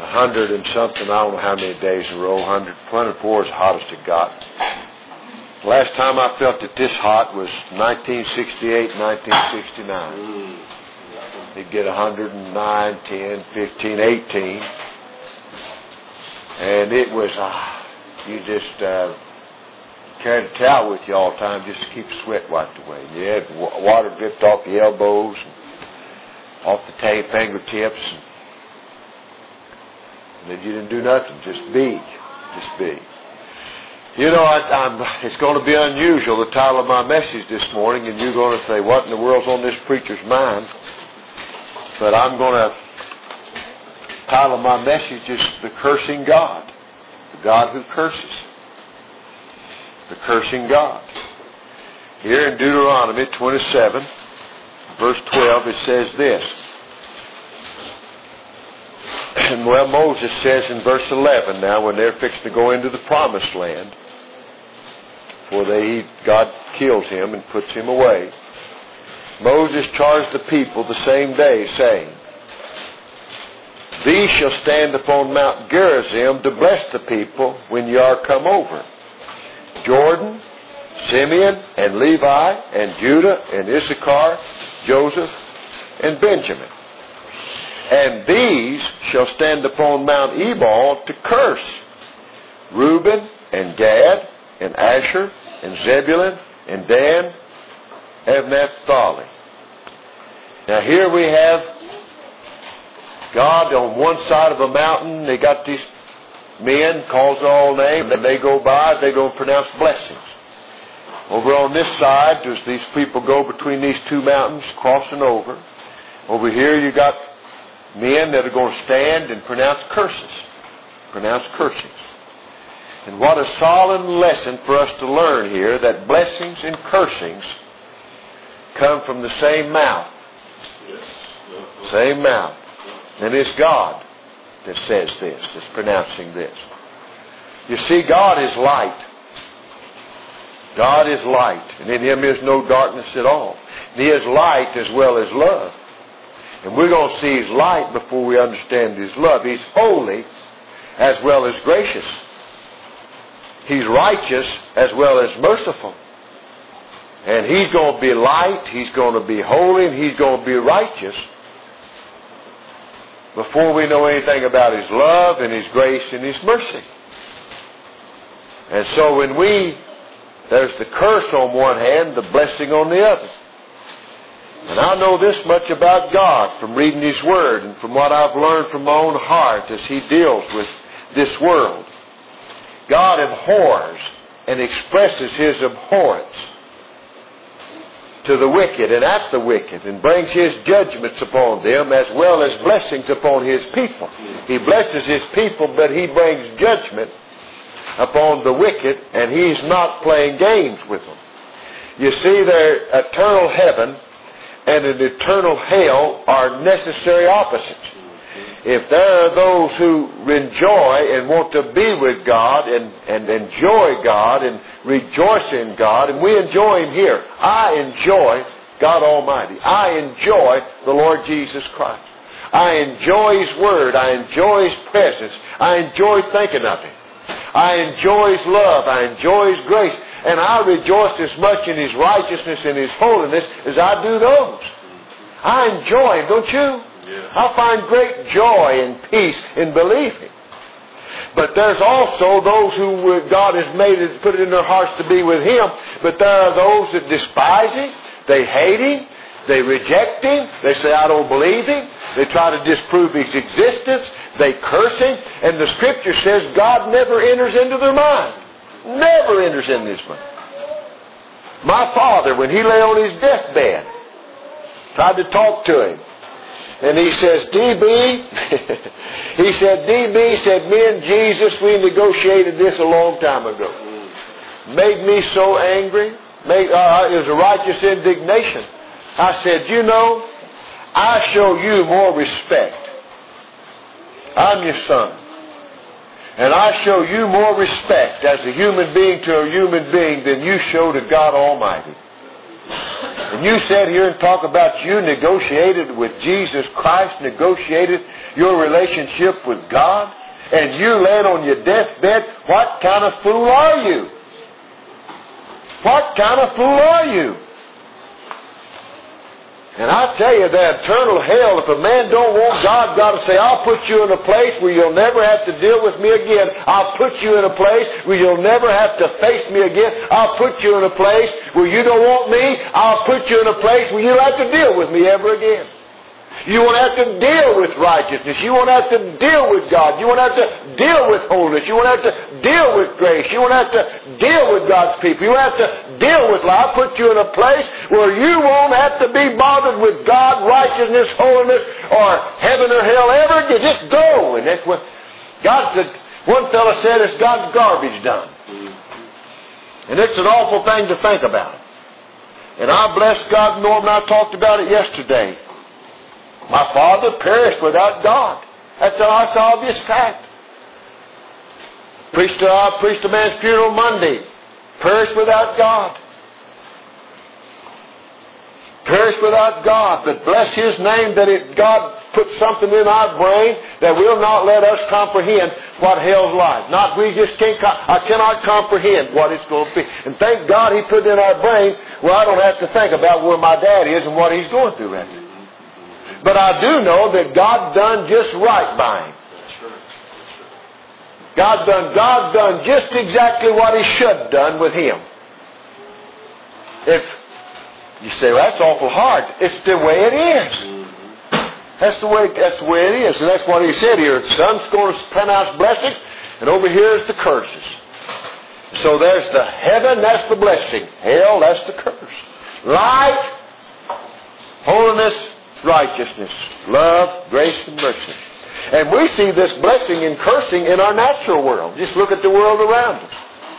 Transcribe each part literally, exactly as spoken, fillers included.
a hundred and something, I don't know how many days in a row, hundred, one hundred four is the hottest it got. Last time I felt it this hot was nineteen sixty-eight, nineteen sixty-nine. You'd get one hundred nine, ten, fifteen, eighteen. And it was, uh, you just uh, carried a towel with you all the time just to keep the sweat wiped away. You had water dripped off your elbows, and off the tape, fingertips. And then you didn't do nothing, just be. Just be. You know, I, I'm, it's going to be unusual, the title of my message this morning, and you're going to say, what in the world's on this preacher's mind? But I'm going to title my message is The Cursing God. The God who curses. The cursing God. Here in Deuteronomy twenty-seven, verse twelve, it says this. And well, Moses says in verse eleven now, when they're fixing to go into the promised land, for they, God kills him and puts him away, Moses charged the people the same day, saying, These shall stand upon Mount Gerizim to bless the people when ye are come over. Jordan, Simeon, and Levi, and Judah, and Issachar, Joseph, and Benjamin. And these shall stand upon Mount Ebal to curse. Reuben, and Gad, and Asher, and Zebulun, and Dan, and Naphtali. Now here we have God on one side of a mountain. They got these men, calls their all name, and they go by, they go and pronounce blessings. Over on this side, as these people go between these two mountains, crossing over, over here you got men that are going to stand and pronounce curses. Pronounce cursings. And what a solemn lesson for us to learn here, that blessings and cursings come from the same mouth. Same mouth. And it's God that says this, that's pronouncing this. You see, God is light. God is light, and in Him is no darkness at all. And He is light as well as love. And we're going to see His light before we understand His love. He's holy as well as gracious. He's righteous as well as merciful. And He's going to be light, He's going to be holy, and He's going to be righteous before we know anything about His love and His grace and His mercy. And so when we, there's the curse on one hand, the blessing on the other. And I know this much about God from reading His Word and from what I've learned from my own heart as He deals with this world. God abhors and expresses His abhorrence to the wicked and at the wicked, and brings His judgments upon them as well as blessings upon His people. He blesses His people, but He brings judgment upon the wicked, and He's not playing games with them. You see, their eternal heaven and an eternal hell are necessary opposites. If there are those who enjoy and want to be with God and, and enjoy God and rejoice in God, and we enjoy Him here. I enjoy God Almighty. I enjoy the Lord Jesus Christ. I enjoy His Word. I enjoy His presence. I enjoy thinking of Him. I enjoy His love. I enjoy His grace. And I rejoice as much in His righteousness and His holiness as I do those. I enjoy Him, don't you? Yeah. I find great joy and peace in believing. But there's also those who God has made it, put it in their hearts to be with Him. But there are those that despise Him. They hate Him. They reject Him. They say, I don't believe Him. They try to disprove His existence. They curse Him. And the Scripture says God never enters into their mind. Never enters into His mind. My father, when he lay on his deathbed, tried to talk to him. And he says, D B, he said, D B said, me and Jesus, we negotiated this a long time ago. Made me so angry. Made, uh, it was a righteous indignation. I said, you know, I show you more respect. I'm your son. And I show you more respect as a human being to a human being than you show to God Almighty. And When you sit here and talk about you negotiated with Jesus Christ, negotiated your relationship with God, and you laid on your deathbed, what kind of fool are you? What kind of fool are you? And I tell you, the eternal hell, if a man don't want God, God will say, I'll put you in a place where you'll never have to deal with me again. I'll put you in a place where you'll never have to face me again. I'll put you in a place where you don't want me. I'll put you in a place where you don't have to deal with me ever again. You won't have to deal with righteousness. You won't have to deal with God. You won't have to deal with holiness. You won't have to deal with grace. You won't have to deal with God's people. You won't have to deal with life. I'll put you in a place where you won't have to be bothered with God, righteousness, holiness, or heaven or hell ever again. Just go. And that's what God said. One fellow said, it's God's garbage done. And it's an awful thing to think about. And I bless God, Norman, I talked about it yesterday. My father perished without God. That's an obvious fact. Preached, I preached a man's funeral Monday. Perished without God. Perished without God. But bless His name that it, God put something in our brain that will not let us comprehend what hell's like. Not we just can't, I cannot comprehend what it's going to be. And thank God He put it in our brain where I don't have to think about where my dad is and what he's going through right now. But I do know that God done just right by him. God done, God done just exactly what He should have done with him. If you say, well, that's awful hard. It's the way it is. That's the way, that's the way it is. And that's what He said here. The Son's going to pronounce blessings, and over here is the curses. So there's the heaven, that's the blessing. Hell, that's the curse. Light, holiness, righteousness, love, grace, and mercy. And we see this blessing and cursing in our natural world. Just look at the world around us.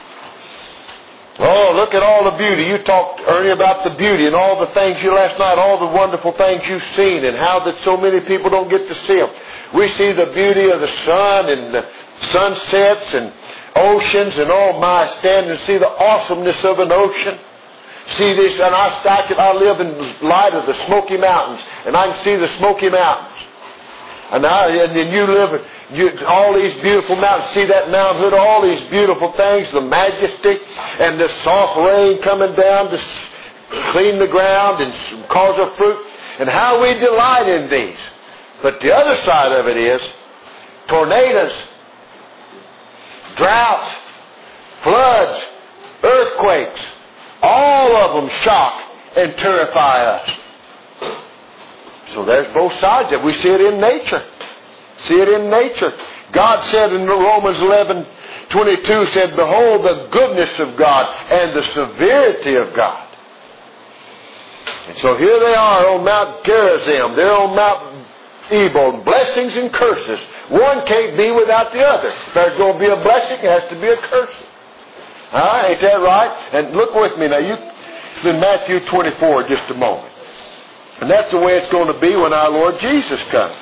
Oh, look at all the beauty. You talked earlier about the beauty and all the things you last night, all the wonderful things you've seen and how that so many people don't get to see them. We see the beauty of the sun and the sunsets and oceans and oh my, stand and see the awesomeness of an ocean. See this, and I, I, can, I live in the light of the Smoky Mountains, and I can see the Smoky Mountains. And, I, and then you live you, all these beautiful mountains, see that Mount Hood, all these beautiful things, the majesty, and the soft rain coming down to clean the ground and cause a fruit, and how we delight in these. But the other side of it is tornadoes, droughts, floods, earthquakes. All of them shock and terrify us. So there's both sides of it. We see it in nature. See it in nature. God said in Romans eleven twenty-two, said, behold the goodness of God and the severity of God. And so here they are on Mount Gerizim. They're on Mount Ebal. Blessings and curses. One can't be without the other. If there's going to be a blessing, it has to be a curse. All right, ain't that right? And look with me now. You in Matthew twenty-four just a moment. And that's the way it's going to be when our Lord Jesus comes.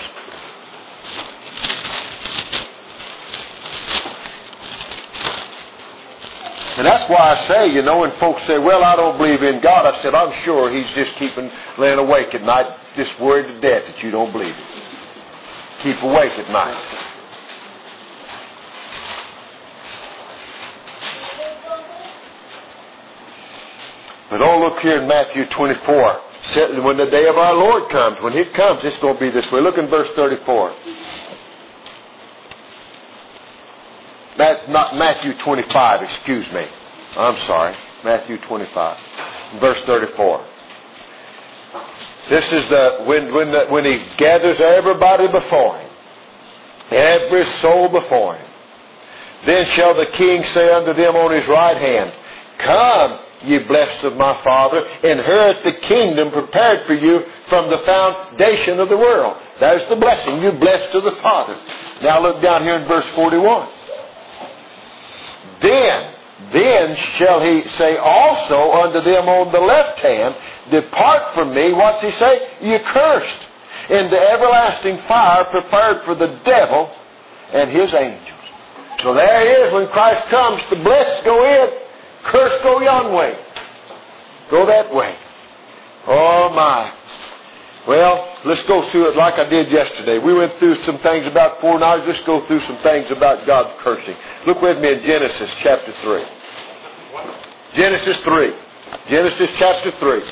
And that's why I say, you know, when folks say, well, I don't believe in God, I said, I'm sure He's just keeping, laying awake at night, just worried to death that you don't believe it. Keep awake at night. But oh, look here in Matthew twenty-four. When the day of our Lord comes, when He comes, it's going to be this way. Look in verse thirty-four. Not Matthew twenty-five, excuse me. I'm sorry. Matthew twenty-five, verse thirty-four. This is the when when the, when He gathers everybody before Him, every soul before Him. Then shall the King say unto them on His right hand, come, ye blessed of my Father, inherit the kingdom prepared for you from the foundation of the world. There's the blessing. You blessed of the Father. Now look down here in verse forty-one. Then, then shall He say also unto them on the left hand, depart from me, what's He say? Ye cursed, into everlasting fire prepared for the devil and his angels. So there it is when Christ comes. The blessed go in, cursed go yon way. Go that way. Oh my. Well, let's go through it like I did yesterday. We went through some things about foreknowledge. Let's go through some things about God cursing. Look with me in Genesis chapter three. Genesis three. Genesis chapter three.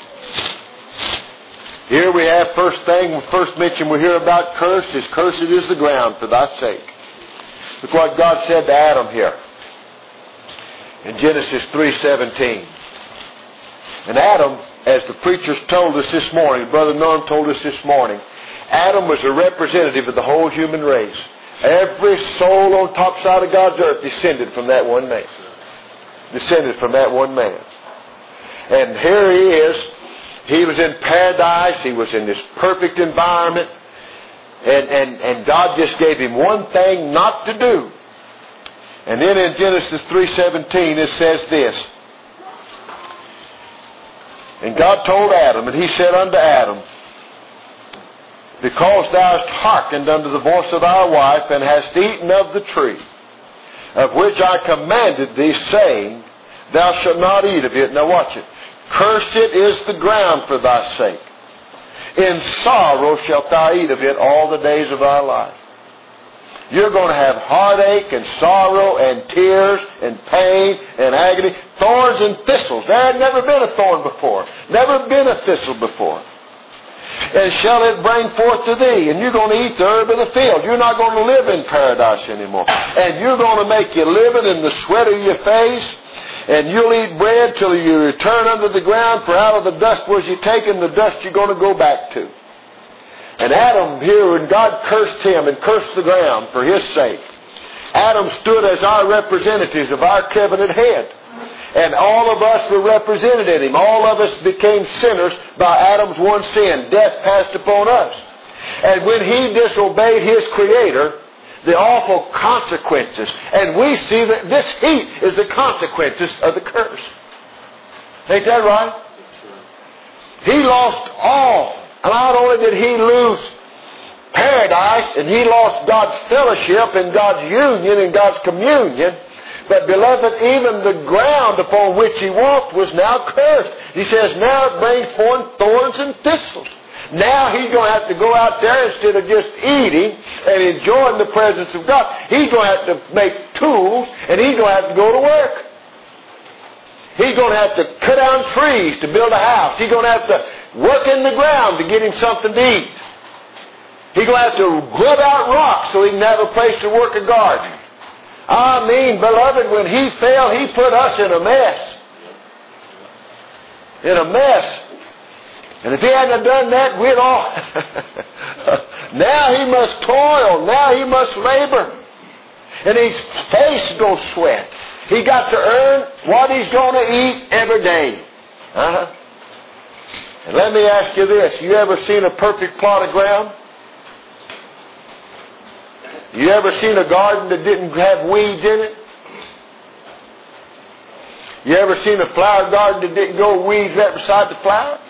Here we have first thing, first mention we hear about curse is cursed is the ground for thy sake. Look what God said to Adam here. In Genesis three seventeen. And Adam, as the preachers told us this morning, Brother Norm told us this morning, Adam was a representative of the whole human race. Every soul on top side of God's earth descended from that one man. Descended from that one man. And here he is. He was in paradise. He was in this perfect environment. And, and, and God just gave him one thing not to do. And then in Genesis three seventeen it says this. And God told Adam, and he said unto Adam, because thou hast hearkened unto the voice of thy wife, and hast eaten of the tree, of which I commanded thee, saying, thou shalt not eat of it. Now watch it. Cursed is the ground for thy sake. In sorrow shalt thou eat of it all the days of thy life. You're going to have heartache and sorrow and tears and pain and agony. Thorns and thistles. There had never been a thorn before. Never been a thistle before. And shall it bring forth to thee. And you're going to eat the herb of the field. You're not going to live in paradise anymore. And you're going to make your living in the sweat of your face. And you'll eat bread till you return unto the ground. For out of the dust was you taken, the dust you're going to go back to. And Adam here, when God cursed him and cursed the ground for his sake, Adam stood as our representatives of our covenant head. And all of us were represented in him. All of us became sinners by Adam's one sin. Death passed upon us. And when he disobeyed his Creator, the awful consequences. And we see that this heat is the consequences of the curse. Ain't that right? He lost all. Not only did he lose paradise, and he lost God's fellowship and God's union and God's communion, but beloved, even the ground upon which he walked was now cursed. He says, now it brings forth thorns and thistles. Now he's going to have to go out there instead of just eating and enjoying the presence of God. He's going to have to make tools, and he's going to have to go to work. He's going to have to cut down trees to build a house. He's going to have to work in the ground to get him something to eat. He's going to have to grub out rocks so he can have a place to work a garden. I mean, beloved, when he fell, he put us in a mess. In a mess. And if he hadn't done that, we'd all... Now he must toil. Now he must labor. And his face goes sweat. He got to earn what he's going to eat every day. Uh-huh. And let me ask you this. You ever seen a perfect plot of ground? You ever seen a garden that didn't have weeds in it? You ever seen a flower garden that didn't grow weeds right beside the flowers?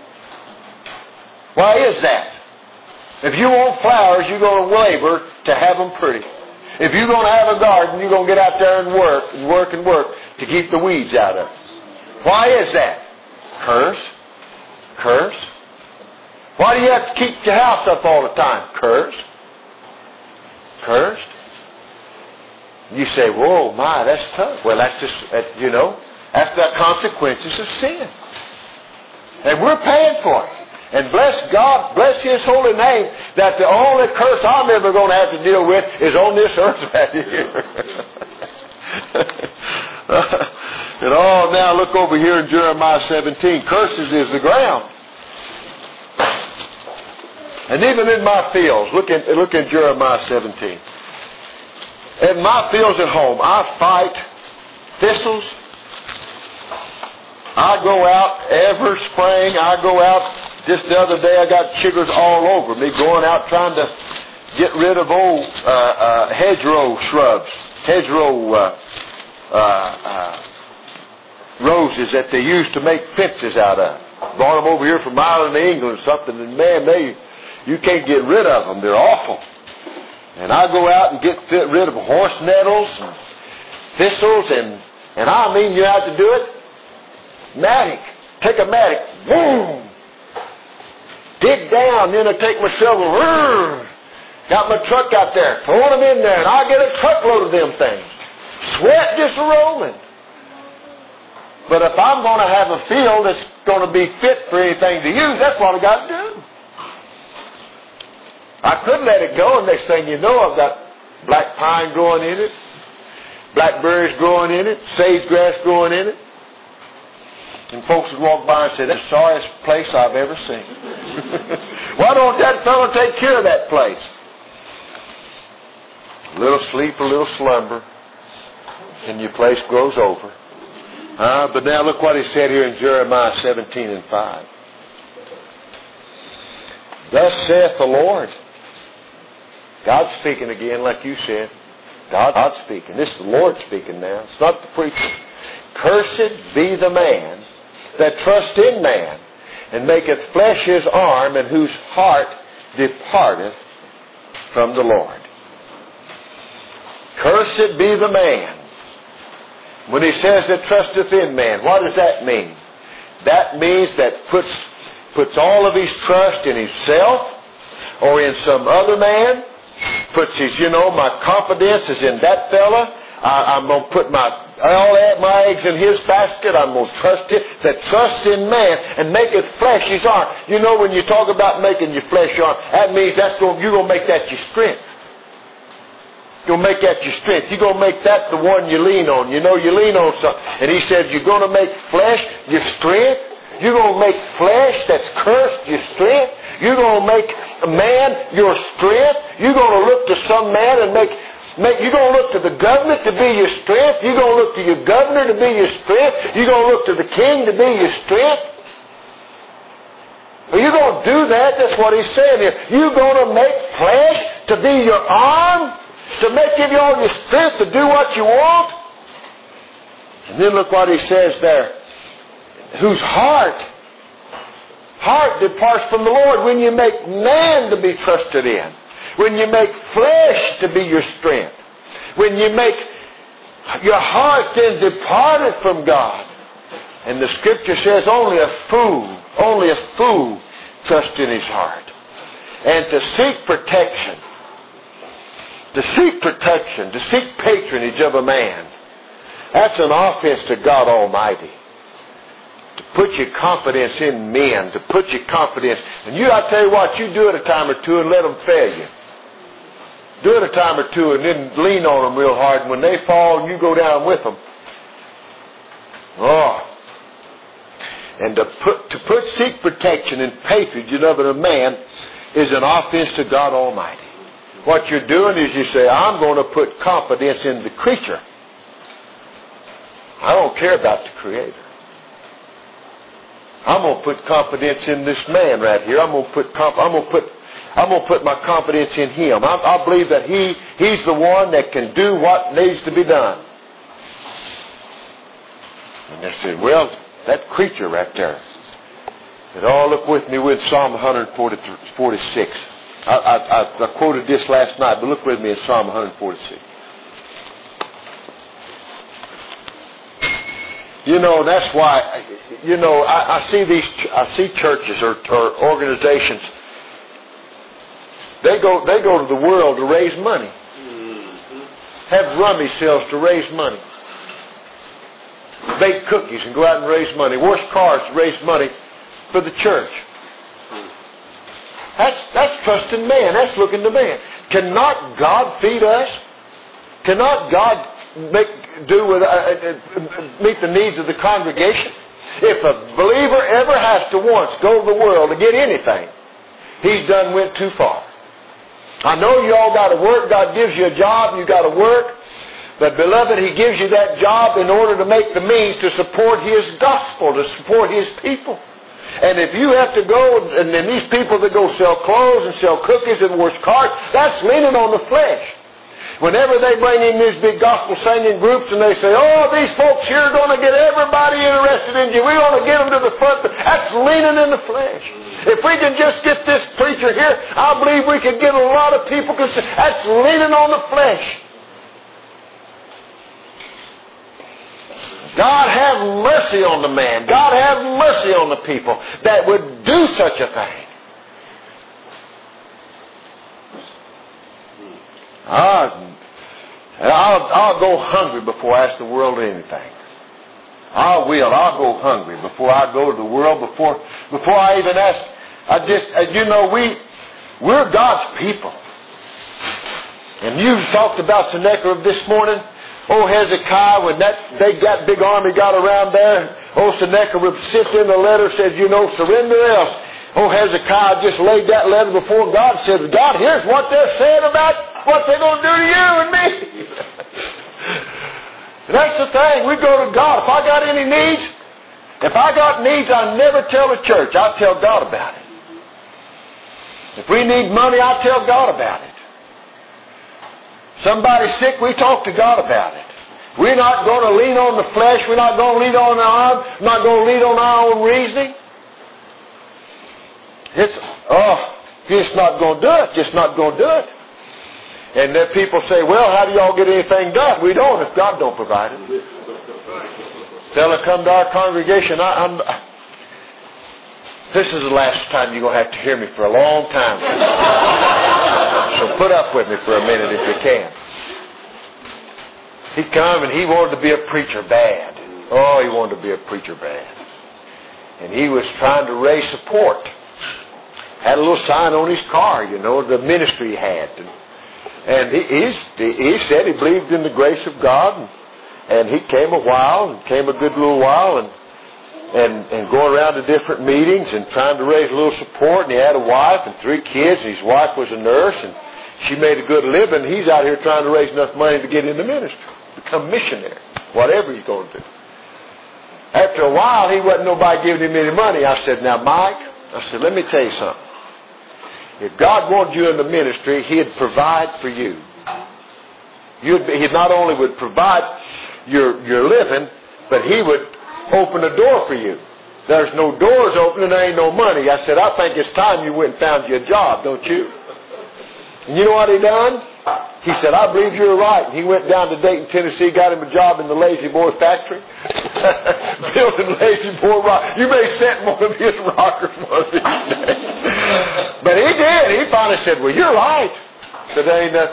Why is that? If you want flowers, you're going to labor to have them pretty. If you're going to have a garden, you're going to get out there and work and work and work to keep the weeds out of it. Why is that? Curse. Curse. Why do you have to keep your house up all the time? Curse. Cursed. You say, whoa, my, that's tough. Well, that's just, that, you know, that's the consequences of sin. And we're paying for it. And bless God, bless His holy name, that the only curse I'm ever going to have to deal with is on this earth right here. And oh, now look over here in Jeremiah seventeen. Curses is the ground. And even in my fields, look in, look in Jeremiah seventeen. In my fields at home, I fight thistles. I go out every spring. I go out. Just the other day, I got chiggers all over me, going out trying to get rid of old uh, uh, hedgerow shrubs, hedgerow uh, uh, uh, roses that they used to make fences out of. Brought them over here from Ireland, England, or something, and man, they you can't get rid of them. They're awful. And I go out and get rid of horse nettles and thistles, and and I mean, you have to do it. Matic. take a mattock, boom, dig down, then I take my shovel, rrr, got my truck out there, throwing them in there, and I'll get a truckload of them things. Sweat just rolling. But if I'm going to have a field that's going to be fit for anything to use, that's what I got to do. I couldn't let it go, and next thing you know, I've got black pine growing in it, blackberries growing in it, sage grass growing in it. And folks would walk by and say, that's the sorriest place I've ever seen. Why don't that fellow take care of that place? A little sleep, a little slumber, and your place grows over. Uh, but now look what he said here in Jeremiah seventeen and five. Thus saith the Lord. God's speaking again, like you said. God, God's speaking. This is the Lord speaking now. It's not the preacher. Cursed be the man that trust in man, and maketh flesh his arm, and whose heart departeth from the Lord. Cursed be the man. When he says that trusteth in man, what does that mean? That means that puts, puts all of his trust in himself or in some other man. Puts his, you know, my confidence is in that fella. I, I'm going to put my all my eggs in his basket. I'm going to trust him. That trust in man and maketh flesh his arm. You know, when you talk about making your flesh your arm, that means that's going, you're going to make that your strength. You're going to make that your strength. You're going to make that the one you lean on. You know, you lean on something. And he said, you're going to make flesh your strength. You're going to make flesh that's cursed your strength. You're going to make man your strength. You're going to look to some man and make, make you're going to look to the government to be your strength. You're going to look to your governor to be your strength. You're going to look to the king to be your strength. Well, you're going to do that. That's what he's saying here. You're going to make flesh to be your arm, to make give you all your strength to do what you want. And then look what he says there. Whose heart, heart departs from the Lord. When you make man to be trusted in. When you make flesh to be your strength. When you make your heart then departed from God. And the scripture says only a fool, only a fool trusts in his heart. And to seek protection, to seek protection, to seek patronage of a man, that's an offense to God Almighty. To put your confidence in men, to put your confidence, and you, I tell you what, you do it a time or two and let them fail you. Do it a time or two and then lean on them real hard, and when they fall, you go down with them. Oh. And to put, to put seek protection and patronage of a man is an offense to God Almighty. What you're doing is you say, I'm going to put confidence in the creature. I don't care about the Creator. I'm going to put confidence in this man right here. I'm going to put comp- I'm going to put I'm going to put my confidence in him. I, I believe that he he's the one that can do what needs to be done. And they said, well, that creature right there. And oh, look with me with Psalm one forty-six. I, I, I quoted this last night, but look with me in Psalm one forty-six. You know, that's why, you know, I, I see these, I see churches or, or organizations. They go, they go to the world to raise money. Mm-hmm. Have rummy sales to raise money. Bake cookies and go out and raise money. Wash cars to raise money for the church. That's, that's trusting man. That's looking to man. Cannot God feed us? Cannot God make do with uh, uh, meet the needs of the congregation? If a believer ever has to once go to the world to get anything, he's done went too far. I know you all got to work. God gives you a job and you got to work. But beloved, He gives you that job in order to make the means to support His gospel, to support His people. And if you have to go, and then these people that go sell clothes and sell cookies and wash cars, that's leaning on the flesh. Whenever they bring in these big gospel singing groups and they say, oh, these folks here are going to get everybody interested in you. We're going to get them to the front. That's leaning in the flesh. If we can just get this preacher here, I believe we could get a lot of people. That's leaning on the flesh. God have mercy on the man. God have mercy on the people that would do such a thing. I'll, I'll, I'll go hungry before I ask the world anything. I will. I'll go hungry before I go to the world, before before I even ask. I just, you know, we, we're God's people. And you talked about Sennacherib this morning. Oh, Hezekiah, when that they got big army got around there, oh, Sennacherib sits in the letter, says, you know, surrender else. Oh, Hezekiah just laid that letter before God, said, God, here's what they're saying about what they're going to do to you and me. And that's the thing. We go to God. If I got any needs, if I got needs, I never tell the church. I tell God about it. If we need money, I tell God about it. Somebody's sick, we talk to God about it. We're not going to lean on the flesh. We're not going to lean on our arm. We're not going to lean on our own reasoning. It's, oh, just not going to do it. Just not going to do it. And then people say, well, how do y'all get anything done? We don't if God don't provide it. Fella come to our congregation. I, I'm, this is the last time you're going to have to hear me for a long time. So put up with me for a minute if you can. He come and he wanted to be a preacher bad. Oh, he wanted to be a preacher bad. And he was trying to raise support. Had a little sign on his car, you know, the ministry he had. And, and he, he's, he said he believed in the grace of God. And, and he came a while, and came a good little while, and And, and going around to different meetings and trying to raise a little support. And he had a wife and three kids. And his wife was a nurse. And she made a good living. He's out here trying to raise enough money to get into ministry. Become missionary. Whatever he's going to do. After a while, he wasn't nobody giving him any money. I said, now, Mike, I said, let me tell you something. If God wanted you in the ministry, He'd provide for you. You'd be, He not only would provide your, your living, but He would open a door for you. There's no doors open and there ain't no money. I said, I think it's time you went and found you a job, don't you? And you know what he done? He said, I believe you're right. And he went down to Dayton, Tennessee, got him a job in the Lazy Boy factory. Building Lazy Boy rock. You may set one of his rockers one of these days. But he did. He finally said, well, you're right. I said, there ain't nothing.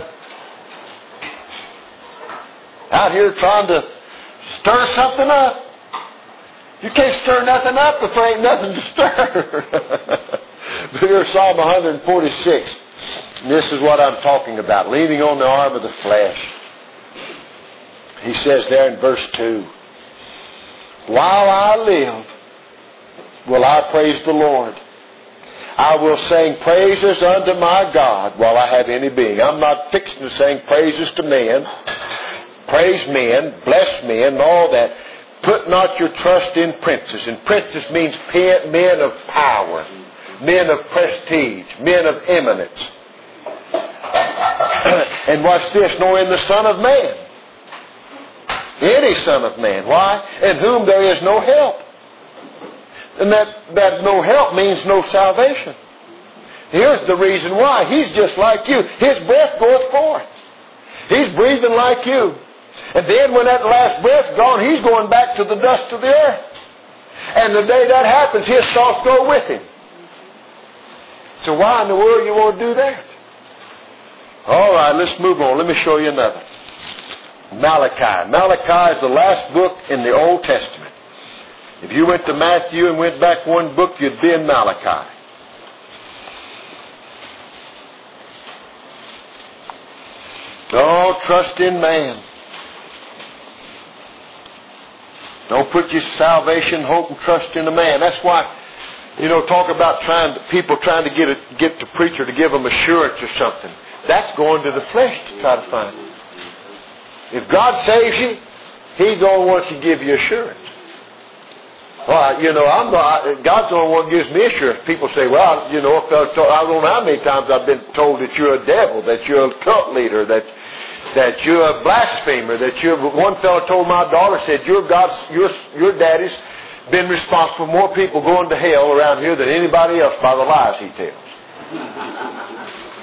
Out here trying to stir something up. You can't stir nothing up if there ain't nothing to stir. Here's Psalm one forty-six. And this is what I'm talking about. Leaning on the arm of the flesh. He says there in verse two. While I live, will I praise the Lord. I will sing praises unto my God while I have any being. I'm not fixing to sing praises to men. Praise men, bless men, and all that. Put not your trust in princes. And princes means men of power, men of prestige, men of eminence. And watch this, nor in the Son of Man. Any Son of Man. Why? In whom there is no help. And that, that no help means no salvation. Here's the reason why. He's just like you. His breath goeth forth. He's breathing like you. And then when that last breath's gone, he's going back to the dust of the earth. And the day that happens, his thoughts go with him. So why in the world you want to do that? All right, let's move on. Let me show you another. Malachi. Malachi is the last book in the Old Testament. If you went to Matthew and went back one book, you'd be in Malachi. Don't trust in man. Don't put your salvation, hope, and trust in a man. That's why, you know, talk about trying to, people trying to get a, get the preacher to give them assurance or something. That's going to the flesh to try to find it. If God saves you, He's the only one who can give you assurance. Well, you know, I'm not, God's the only one who gives me assurance. People say, well, you know, I don't know how many times I've been told that you're a devil, that you're a cult leader, that that you're a blasphemer, that you're... One fellow told my daughter, said, your God's, your, your daddy's been responsible for more people going to hell around here than anybody else by the lies he tells.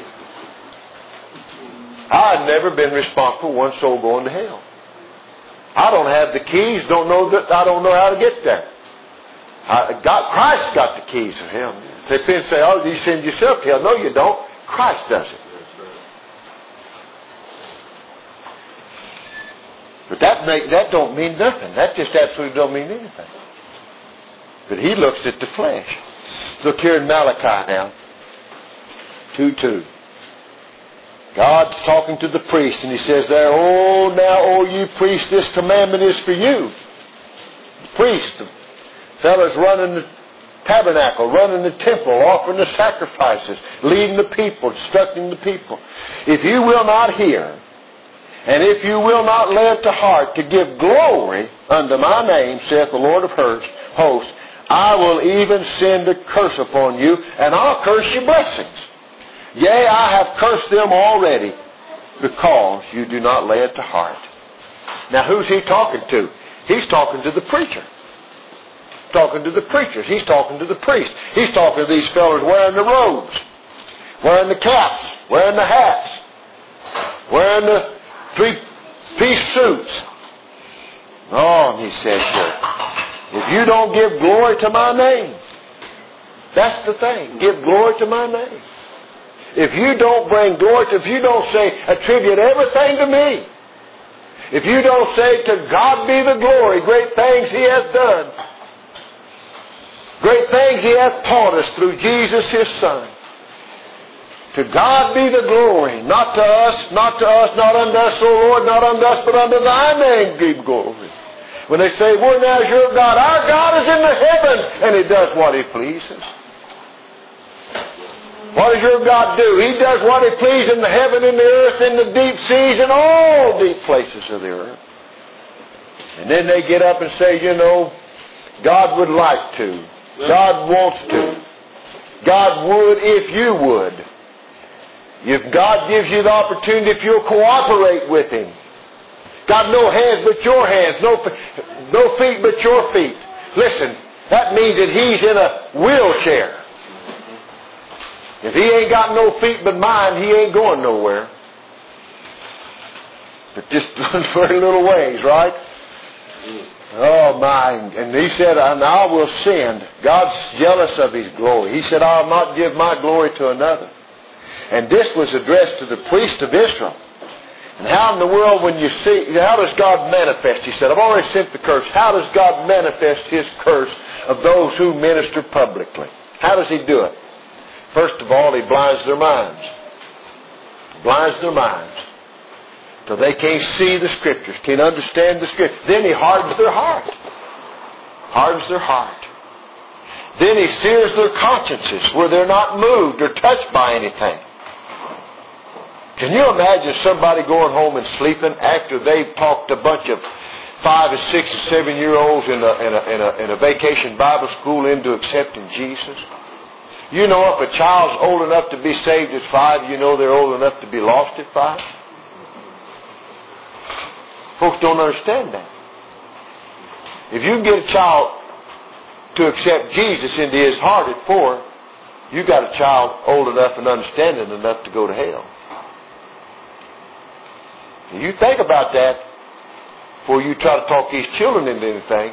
I've never been responsible for one soul going to hell. I don't have the keys. Don't know that. I don't know how to get there. I, God, Christ got the keys of hell. They then say, "Oh, you send yourself to hell." No, you don't. Christ does it. But that make, that don't mean nothing. That just absolutely don't mean anything. But he looks at the flesh. Look here in Malachi now. two two. God's talking to the priest, and he says there, "Oh, now, oh, you priests, this commandment is for you." The priest, the fellas running the tabernacle, running the temple, offering the sacrifices, leading the people, instructing the people. "If you will not hear, and if you will not lay it to heart to give glory unto my name, saith the Lord of hosts, I will even send a curse upon you, and I'll curse your blessings. Yea, I have cursed them already, because you do not lay it to heart." Now, who's he talking to? He's talking to the preacher. Talking to the preachers. He's talking to the priest. He's talking to these fellas wearing the robes, wearing the caps, wearing the hats, wearing the three-piece suits. Oh, and he says here, if you don't give glory to my name, that's the thing. Give glory to my name. If you don't bring glory to, if you don't say, attribute everything to me, if you don't say, to God be the glory, great things he hath done, great things he hath taught us through Jesus his Son. To God be the glory, not to us, not to us, not unto us, O Lord, not unto us, but unto thy name give glory. When they say, "Where now is your God?" Our God is in the heavens, and he does what he pleases. What does your God do? He does what he pleases in the heaven, in the earth, in the deep seas, in all deep places of the earth. And then they get up and say, you know, God would like to. God wants to. God would if you would. If God gives you the opportunity, if you'll cooperate with him. God, no hands but your hands, no, no feet but your feet. Listen, that means that he's in a wheelchair. If he ain't got no feet but mine, he ain't going nowhere. But just very little ways, right? Oh my. And he said, and I will send. God's jealous of his glory. He said, I'll not give my glory to another. And this was addressed to the priest of Israel. And how in the world, when you see, how does God manifest? He said, I've already sent the curse. How does God manifest his curse of those who minister publicly? How does he do it? First of all, he blinds their minds. Blinds their minds. So they can't see the Scriptures, can't understand the Scriptures. Then he hardens their heart. Hardens their heart. Then he sears their consciences where they're not moved or touched by anything. Can you imagine somebody going home and sleeping after they've talked a bunch of five and six and seven year olds in a, in a, in a, in a vacation Bible school into accepting Jesus? You know, if a child's old enough to be saved at five, you know they're old enough to be lost at five. Folks don't understand that. If you can get a child to accept Jesus into his heart at four, you got a child old enough and understanding enough to go to hell. You think about that before you try to talk these children into anything.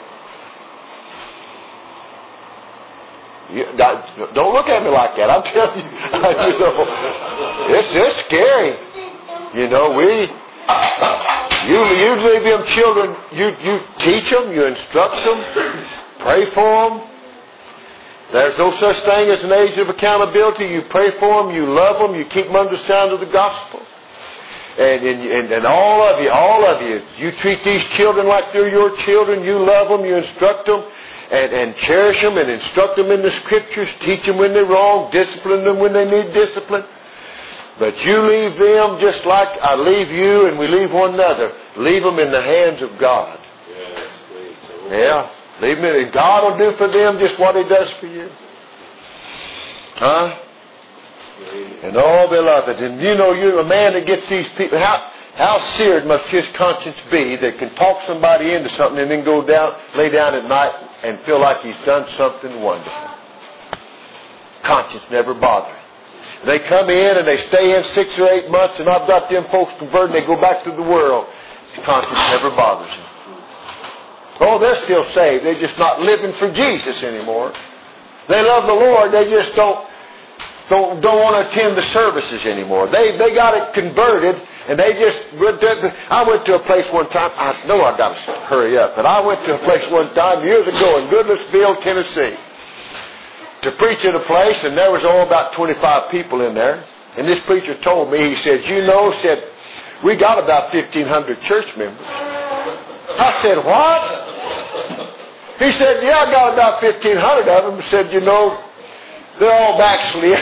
You, don't look at me like that. I'm telling you, you know, it's, it's scary. You know, we, you, you leave them children, you, you teach them, you instruct them, pray for them. There's no such thing as an age of accountability. You pray for them, you love them, you keep them under the sound of the gospel. And, and, and all of you, all of you, you treat these children like they're your children. You love them, you instruct them, and, and cherish them, and instruct them in the Scriptures. Teach them when they're wrong, discipline them when they need discipline. But you leave them just like I leave you, and we leave one another. Leave them in the hands of God. Yeah, leave them in. And God will do for them just what He does for you. Huh? And all beloved, and you know, you're a man that gets these people. How how seared must his conscience be that can talk somebody into something and then go down, lay down at night and feel like he's done something wonderful. Conscience never bothering. They come in and they stay in six or eight months, and I've got them folks converted. And they go back to the world. Conscience never bothers them. Oh, they're still saved. They're just not living for Jesus anymore. They love the Lord. They just don't don't don't want to attend the services anymore. They they got it converted, and they just went to, I went to a place one time. I know I got to hurry up, but I went to a place one time years ago in Goodlettsville, Tennessee, to preach at a place, and there was all about twenty-five people in there. And this preacher told me, he said, you know, said, we got about fifteen hundred church members. I said, what? He said, yeah, I got about fifteen hundred of them. He said, you know, they're all backslid.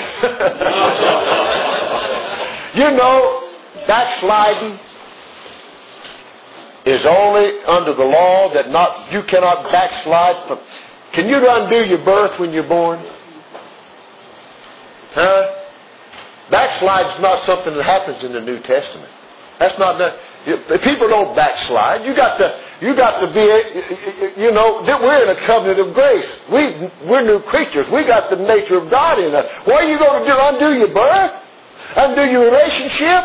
You know, backsliding is only under the law that not you cannot backslide from. Can you undo your birth when you're born? Huh? Backslide is not something that happens in the New Testament. That's not that. People don't backslide. You got to, you got to be, you know, we're in a covenant of grace. We, we're new creatures. We got the nature of God in us. What are you going to do? Undo your birth? Undo your relationship?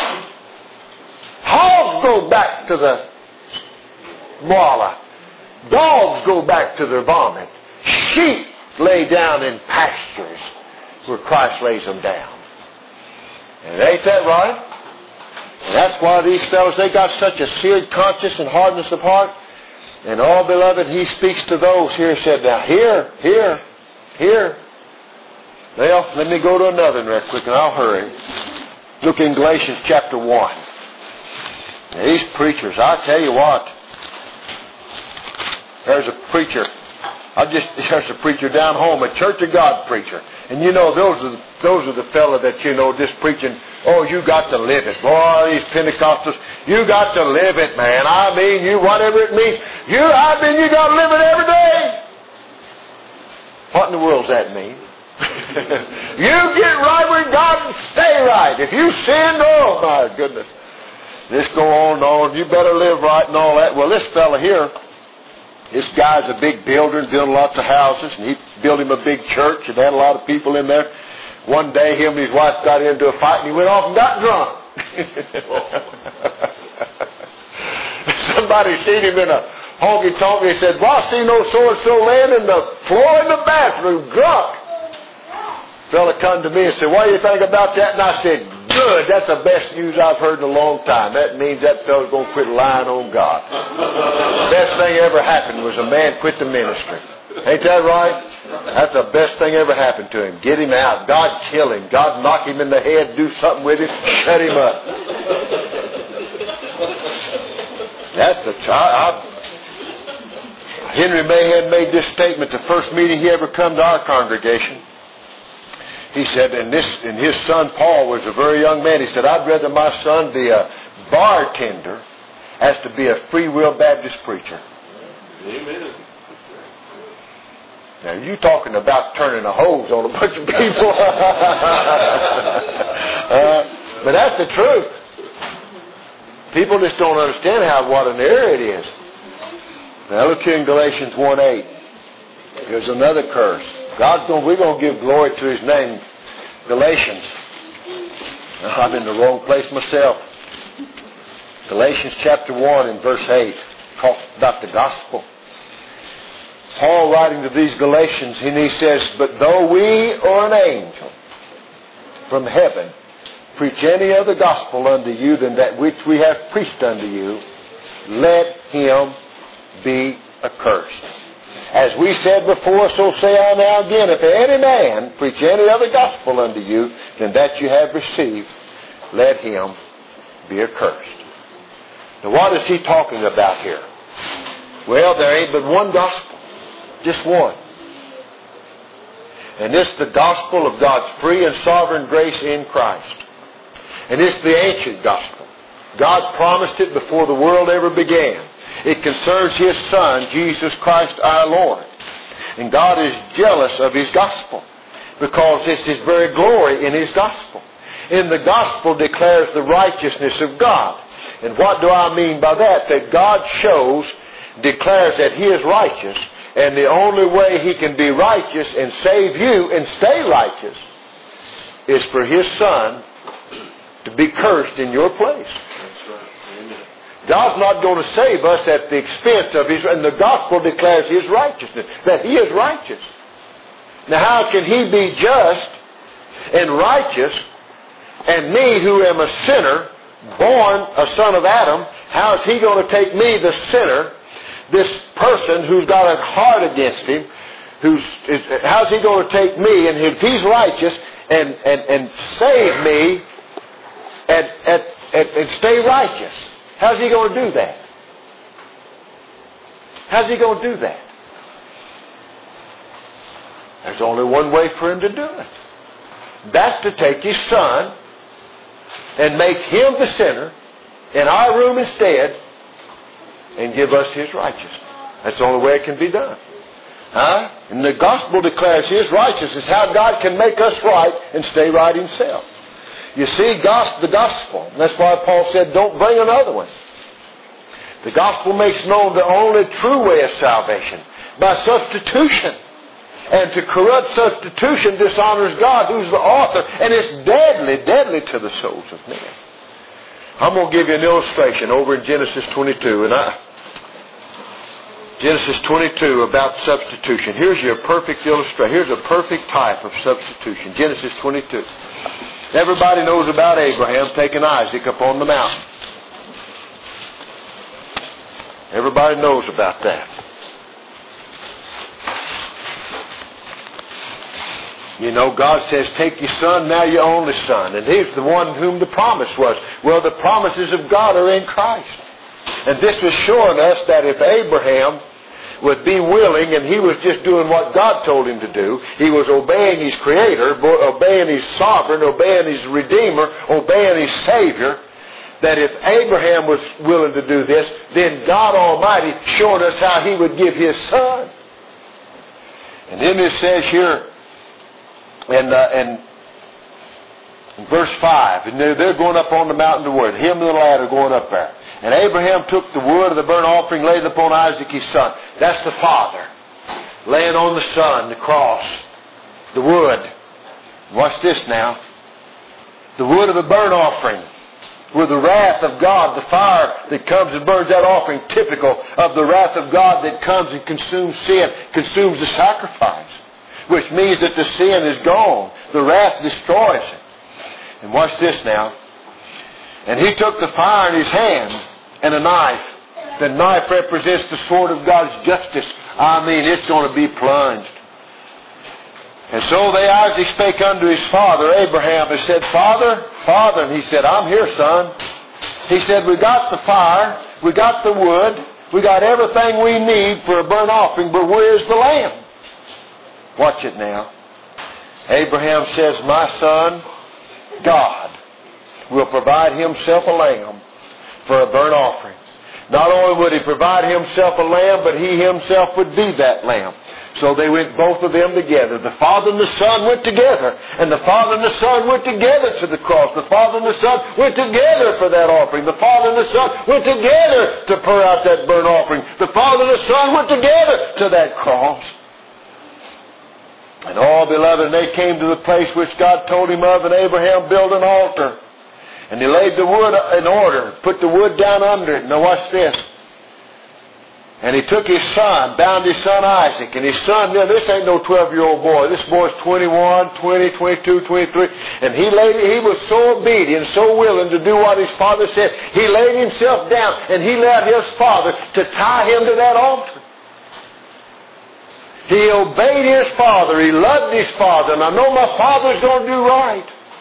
Hogs go back to the marla. Dogs go back to their vomit. Sheep lay down in pastures where Christ lays them down. And ain't that right? And that's why these fellows, they got such a seared conscience and hardness of heart. And all, beloved, he speaks to those here, said, now here, here, here. Well, let me go to another one real quick, and I'll hurry. Look in Galatians chapter one. Now, these preachers, I tell you what, there's a preacher. I just there's a preacher down home, a Church of God preacher. And you know, those are the, those are the fella that, you know, just preaching, oh, you got to live it. Boy, these Pentecostals, you got to live it, man. I mean, you, whatever it means. You, I mean, you got to live it every day. What in the world does that mean? You get right with God and stay right. If you sin, oh, my goodness. Just go on and on. You better live right and all that. Well, this fella here, this guy's a big builder and building lots of houses, and he built him a big church and had a lot of people in there. One day, him and his wife got into a fight, and he went off and got drunk. Somebody seen him in a honky-tonk, and he said, well, I see no so-and-so laying in the floor in the bathroom, drunk. Fella come to me and said, what do you think about that? And I said, good, that's the best news I've heard in a long time. That means that fella's going to quit lying on God. The best thing ever happened was a man quit the ministry. Ain't that right? That's the best thing ever happened to him. Get him out. God kill him. God knock him in the head, do something with him, shut him up. That's the child. Henry Mayhead made this statement the first meeting he ever come to our congregation. He said, and this, and his son Paul was a very young man. He said, I'd rather my son be a bartender as to be a free will Baptist preacher. Amen. Now, you talking about turning a hose on a bunch of people. uh, but that's the truth. People just don't understand how what an error it is. Now, look here in Galatians one eight. There's another curse. God's going, we're going to give glory to His name. Galatians. Now, I'm in the wrong place myself. Galatians chapter one and verse eight. Talks about the gospel. Paul writing to these Galatians, and he says, but though we or an angel from heaven preach any other gospel unto you than that which we have preached unto you, let him be accursed. As we said before, so say I now again, if any man preach any other gospel unto you than that you have received, let him be accursed. Now what is he talking about here? Well, there ain't but one gospel. Just one. And it's the gospel of God's free and sovereign grace in Christ. And it's the ancient gospel. God promised it before the world ever began. It concerns His Son, Jesus Christ our Lord. And God is jealous of His gospel because it's His very glory in His gospel. And the gospel declares the righteousness of God. And what do I mean by that? That God shows, declares that He is righteous, and the only way He can be righteous and save you and stay righteous is for His Son to be cursed in your place. God's not going to save us at the expense of His... And the gospel declares His righteousness, that He is righteous. Now how can He be just and righteous, and me who am a sinner, born a son of Adam, how is He going to take me, the sinner, this person who's got a heart against Him, who's, is, how's He going to take me, and if He's righteous, and, and, and save me, and, and, and, and stay righteous? How's He going to do that? How's He going to do that? There's only one way for Him to do it. That's to take His Son and make Him the sinner in our room instead and give us His righteousness. That's the only way it can be done. Huh? And the gospel declares His righteousness, how God can make us right and stay right Himself. You see, the gospel, and that's why Paul said, don't bring another one. The gospel makes known the only true way of salvation, by substitution. And to corrupt substitution dishonors God, who's the author, and it's deadly, deadly to the souls of men. I'm going to give you an illustration over in Genesis twenty-two, and I... Genesis twenty-two about substitution. Here's your perfect illustration. Here's a perfect type of substitution. Genesis twenty-two. Everybody knows about Abraham taking Isaac up on the mountain. Everybody knows about that. You know, God says, take your son, now your only son. And he's the one whom the promise was. Well, the promises of God are in Christ. And this was showing us that if Abraham would be willing, and he was just doing what God told him to do, he was obeying his Creator, obeying his Sovereign, obeying his Redeemer, obeying his Savior, that if Abraham was willing to do this, then God Almighty showed us how He would give His Son. And then it says here, and, uh, and in verse five, and they're, they're going up on the mountain to word. Him and the lad are going up there. And Abraham took the wood of the burnt offering, laid it upon Isaac his son. That's the father laying on the son, the cross, the wood. Watch this now. The wood of the burnt offering, where the wrath of God, the fire that comes and burns that offering, typical of the wrath of God that comes and consumes sin, consumes the sacrifice, which means that the sin is gone. The wrath destroys it. And watch this now. And he took the fire in his hand and a knife. The knife represents the sword of God's justice. I mean, it's going to be plunged. And so they, Isaac spake unto his father, Abraham, and said, Father, Father. And he said, I'm here, son. He said, we got the fire, we got the wood, we got everything we need for a burnt offering, but where's the lamb? Watch it now. Abraham says, my son, God will provide Himself a lamb for a burnt offering. Not only would He provide Himself a lamb, but He Himself would be that lamb. So they went, both of them together. The Father and the Son went together. And the Father and the Son went together to the cross. The Father and the Son went together for that offering. The Father and the Son went together to pour out that burnt offering. The Father and the Son went together to that cross. And all, beloved, they came to the place which God told him of, and Abraham built an altar. And he laid the wood in order, put the wood down under it. Now watch this. And he took his son, bound his son Isaac. And his son, now this ain't no twelve-year-old boy. This boy's twenty-one, twenty, twenty-two, twenty-three. And he laid, he was so obedient, so willing to do what his father said. He laid himself down, and he allowed his father to tie him to that altar. He obeyed his father. He loved his father. And I know my father's going to do right.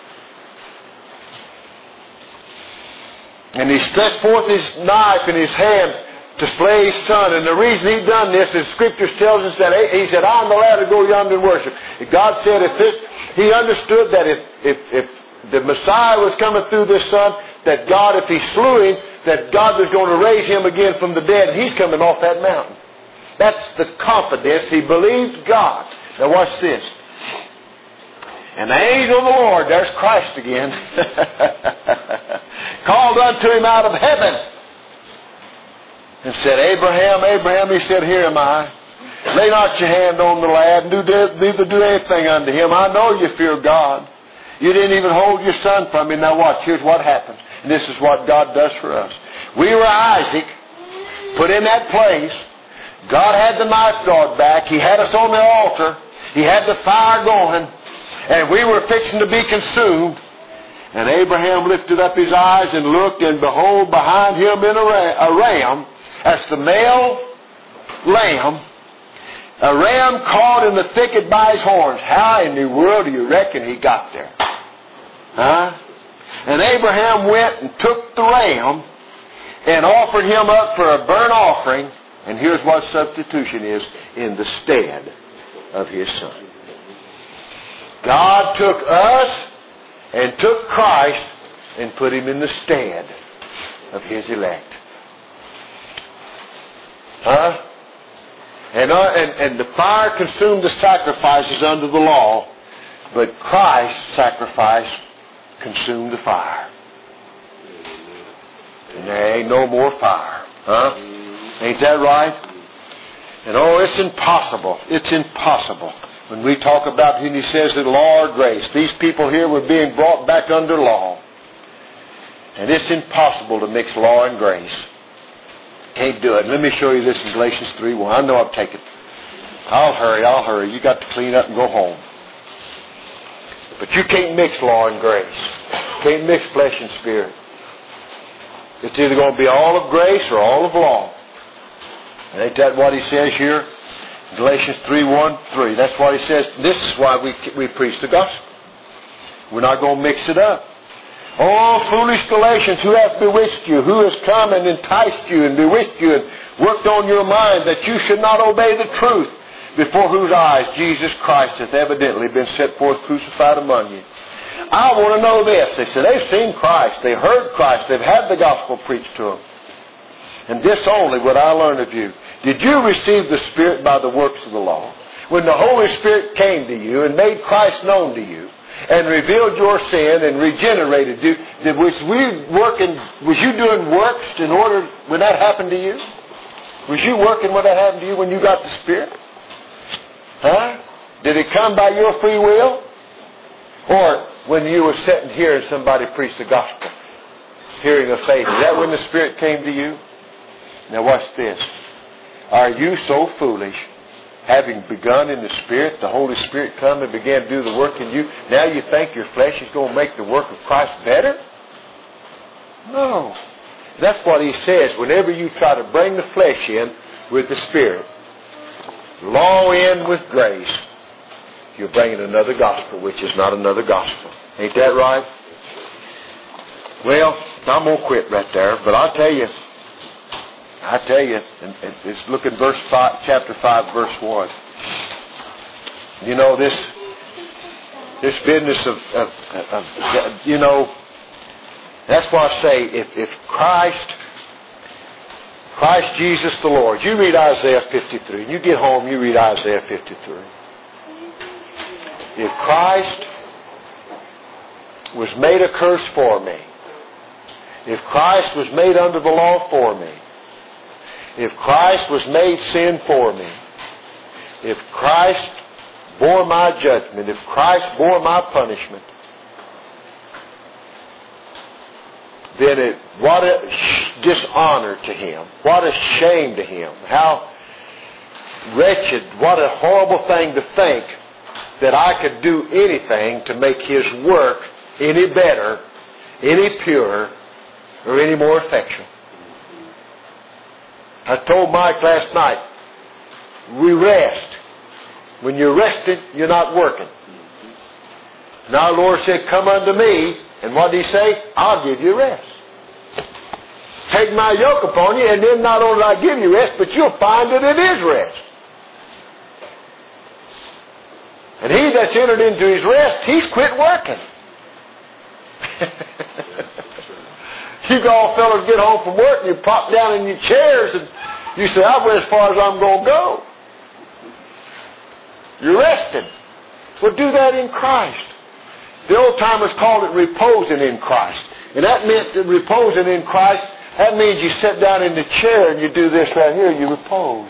And he stretched forth his knife in his hand to slay his son. And the reason he done this is Scripture tells us that he said, I'm the lad to go yonder and worship. God said if this, he understood that if, if, if the Messiah was coming through this son, that God, if he slew him, that God was going to raise him again from the dead. And he's coming off that mountain. That's the confidence. He believed God. Now watch this. And the angel of the Lord, there's Christ again, called unto him out of heaven and said, Abraham, Abraham, he said, here am I. Lay not your hand on the lad, and do, neither do anything unto him. I know you fear God. You didn't even hold your son from me. Now watch, here's what happens. And this is what God does for us. We were Isaac, put in that place. God had the knife drawn back. He had us on the altar. He had the fire going. And we were fixing to be consumed. And Abraham lifted up his eyes and looked, and behold, behind him in a ram, that's the male lamb, a ram caught in the thicket by his horns. How in the world do you reckon he got there? Huh? And Abraham went and took the ram and offered him up for a burnt offering. And here's what substitution is: in the stead of his son. God took us and took Christ and put him in the stead of his elect. Huh? And, uh, and, and the fire consumed the sacrifices under the law, but Christ's sacrifice consumed the fire. And there ain't no more fire. Huh? Ain't that right? And oh, it's impossible. It's impossible. When we talk about, when he says that law or grace, these people here were being brought back under law. And it's impossible to mix law and grace. Can't do it. Let me show you this in Galatians three one. I know I've taken. I'll hurry, I'll hurry. You got to clean up and go home. But you can't mix law and grace. You can't mix flesh and spirit. It's either going to be all of grace or all of law. Ain't that what he says here? Galatians three one three. That's what he says. This is why we we preach the gospel. We're not going to mix it up. Oh, foolish Galatians, who hath bewitched you? Who has come and enticed you and bewitched you and worked on your mind that you should not obey the truth, before whose eyes Jesus Christ hath evidently been set forth crucified among you? I want to know this. They said they've seen Christ. They heard Christ. They've had the gospel preached to them. And this only would I learn of you. Did you receive the Spirit by the works of the law? When the Holy Spirit came to you and made Christ known to you and revealed your sin and regenerated you, did, was, we working, was you doing works in order when that happened to you? Was you working when that happened to you when you got the Spirit? Huh? Did it come by your free will? Or when you were sitting here and somebody preached the gospel, hearing of faith, is that when the Spirit came to you? Now watch this. Are you so foolish, having begun in the Spirit, the Holy Spirit come and began to do the work in you, now you think your flesh is going to make the work of Christ better? No. That's what he says. Whenever you try to bring the flesh in with the Spirit, law in with grace, you're bringing another gospel, which is not another gospel. Ain't that right? Well, I'm going to quit right there, but I'll tell you, I tell you, and it's look at verse five, chapter five, verse one. You know this, this business of, of, of, of, you know, that's why I say if, if Christ, Christ Jesus the Lord. You read Isaiah fifty-three. And you get home, you read Isaiah fifty-three. If Christ was made a curse for me, if Christ was made under the law for me, if Christ was made sin for me, if Christ bore my judgment, if Christ bore my punishment, then it, what a dishonor to Him. What a shame to Him. How wretched, what a horrible thing to think that I could do anything to make His work any better, any purer, or any more effectual. I told Mike last night, we rest. When you're resting, you're not working. Now the Lord said, come unto me, and what did He say? I'll give you rest. Take my yoke upon you, and then not only will I give you rest, but you'll find that it is rest. And he that's entered into his rest, he's quit working. You all fellas get home from work and you pop down in your chairs and you say, I went as far as I'm going to go. You're resting. Well, do that in Christ. The old timers called it reposing in Christ. And that meant that reposing in Christ, that means you sit down in the chair and you do this right here, you repose.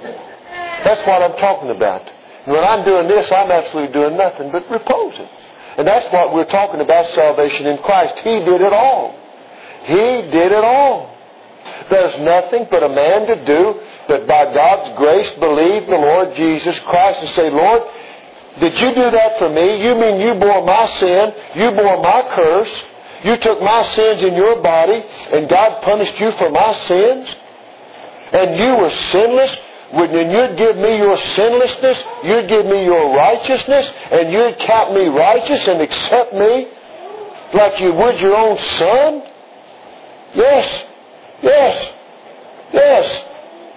That's what I'm talking about. When I'm doing this, I'm absolutely doing nothing but reposing. And that's what we're talking about, salvation in Christ. He did it all. He did it all. There's nothing but a man to do but by God's grace believe the Lord Jesus Christ and say, Lord, did you do that for me? You mean you bore my sin, you bore my curse, you took my sins in your body, and God punished you for my sins? And you were sinless? And you'd give me your sinlessness, you'd give me your righteousness, and you'd count me righteous and accept me like you would your own son? Yes, yes, yes.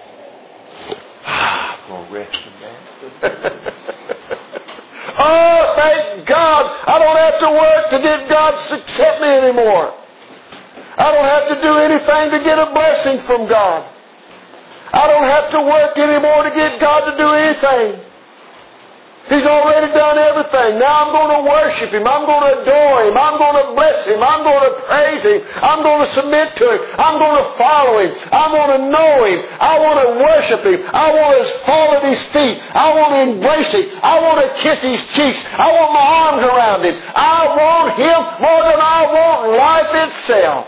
I'm going to rest in that. Oh, thank God, I don't have to work to get God to accept me anymore. I don't have to do anything to get a blessing from God. I don't have to work anymore to get God to do anything. He's already done everything. Now I'm going to worship Him. I'm going to adore Him. I'm going to bless Him. I'm going to praise Him. I'm going to submit to Him. I'm going to follow Him. I want to know Him. I want to worship Him. I want to fall at His feet. I want to embrace Him. I want to kiss His cheeks. I want my arms around Him. I want Him more than I want life itself.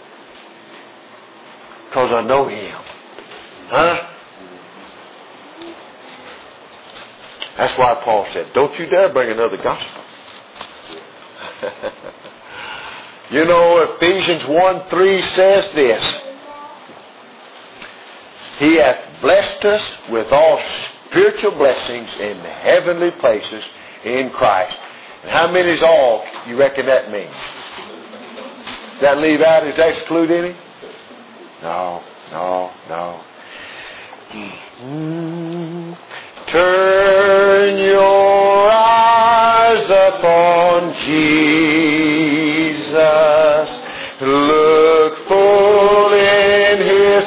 Because I know Him. Huh? That's why Paul said, don't you dare bring another gospel. You know, Ephesians one three says this. He hath blessed us with all spiritual blessings in the heavenly places in Christ. And how many is all you reckon that means? Does that leave out? Does that exclude any? No, no, no. Mm. Turn your eyes upon Jesus. Look full in His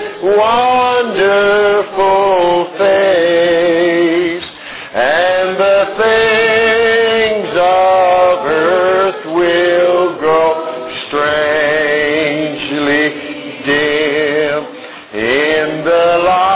wonderful face, and the things of earth will grow strangely dim in the light